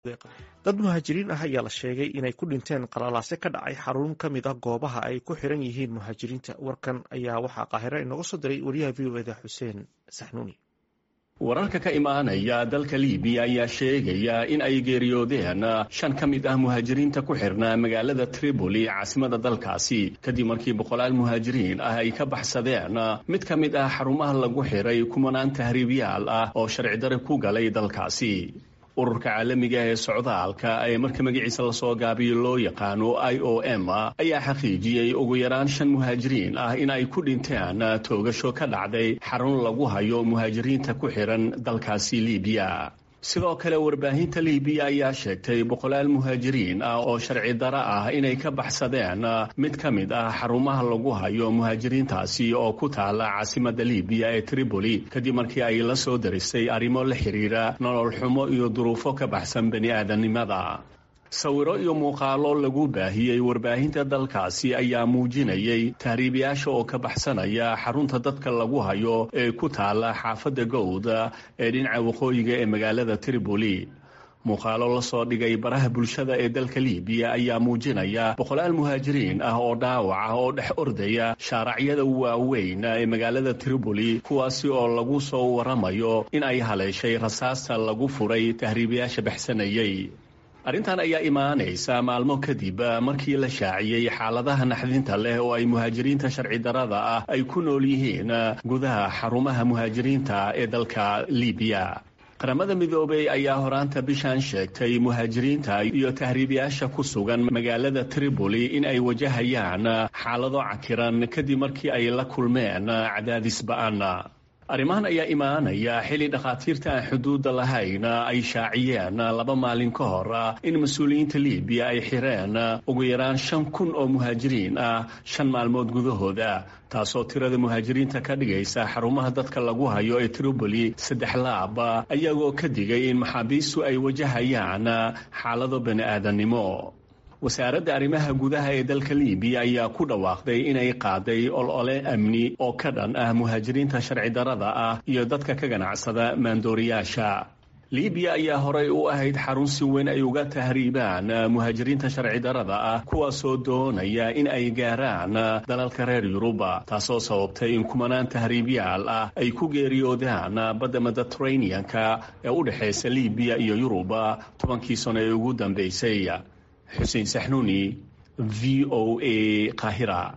dad muhaajiriin ah ayaa la sheegay inay ku dhinteen qalalaase ka dhacay xarun ka mid ah goobaha ay ku xiran yihiin muhaajiriinta. warkan ayaa waxaa qaahiro inooga soo diray wariyaha v o eda xuseen saxnuuni. wararka ka imaanaya dalka libiya ayaa sheegaya in ay geeriyoodeen 5 ka mid ah muhaajiriinta ku xirnaa magaalada Tripoli caasimada dalkaasi kadib markii boqolaal muhaajiriin ah ay ka baxsadeen mid ka mid ah xarumaha lagu xiray kumanaan tahriibyaal ah oo sharci darro ku galay dalkaasi. ururka caalamiga ee socdaalka ee marka magaciisa lasoo gaabiyo loo yaqaano IOM ayaa xaqiijiyey ugu yaraan 5 muhaajiriin ah in ay ku dhinteen toogasho ka dhacday xarun lagu hayo muhaajiriinta ku xiran dalkaasi Libiya. sidoo kale warbaahinta Libiya ayaa sheegtay boqolaal muhaajiriin ah oo sharci darro ah inay ka baxsadeen mid ka mid ah xarumaha lagu hayo muhaajiriintaasi oo ku taala caasimada Libiya ee Tripoli kadib markii ay la soo darisay arrimo la xiriira nolol xumo iyo duruufo ka baxsan bani'aadanimada. sawiro iyo muuqaalo lagu baahiyey warbaahinta dalkaasi ayaa muujinayay tahriibayaasha oo ka baxsanaya xarunta dadka lagu hayo ee ku taala xaafadda Gowda ee dhinaca waqooyiga ee magaalada Tripoli. muuqaalo la soo dhigay baraha bulshada ee dalka Libiya ayaa muujinaya boqolaal muhaajiriin ah oo dhaawac ah oo dhex ordaya shaaracyada waaweyn ee magaalada Tripoli kuwaasi oo lagu soo waramayo in ay haleeshay rasaasta lagu furay tahriibayaasha baxsanayay. arrintan ayaa imaanaysa maalmo kadib markii la shaaciyey xaaladaha naxdinta leh oo ay muhaajiriinta sharci darrada ah ay ku nool yihiin gudaha xarumaha muhaajiriinta ee dalka Libiya. qaramada midoobay ayaa horaanta bishan sheegtay muhaajiriinta iyo tahriibayaasha ku sugan magaalada Tripoli in ay wajahayaan xaalado cakiran kadib markii ay la kulmeen cadaadis ba'an. arrimahan ayaa imaanaya xilli dhakhaatiirta aan xuduudda lahayn ay shaaciyeen 2 maalin ka hor in mas-uuliyiinta Libiya ay xireen ugu yaraan 5,000 oo muhaajiriin ah 5 maalmood gudahooda, taasoo tirada muhaajiriinta ka dhigaysa xarumaha dadka lagu hayo ee Tripoli 3 laab ayagoo ka digay in maxaabiistu ay wajahayaan xaalado bani'aadanimo. wasaaradda arrimaha gudaha ee dalka Libiya ayaa ku dhawaaqday inay qaaday olole amni oo ka dhan ah muhaajiriinta sharci darrada ah iyo dadka ka ganacsada maandooriyaasha. Libiya ayaa horey u ahayd xarun si weyn ay uga tahriibaan muhaajiriinta sharci darrada ah kuwaasoo doonaya in ay gaaraan dalalka reer Yuruba, taasoo sababtay in kumanaan tahriibyaal ah ay ku geeriyoodaan badda Mediterranean-ka ee u dhexeysa Libiya iyo Yuruba 10 sano ee ugu dambeysay. xuseen saxnuuni, VOA, Qaahira.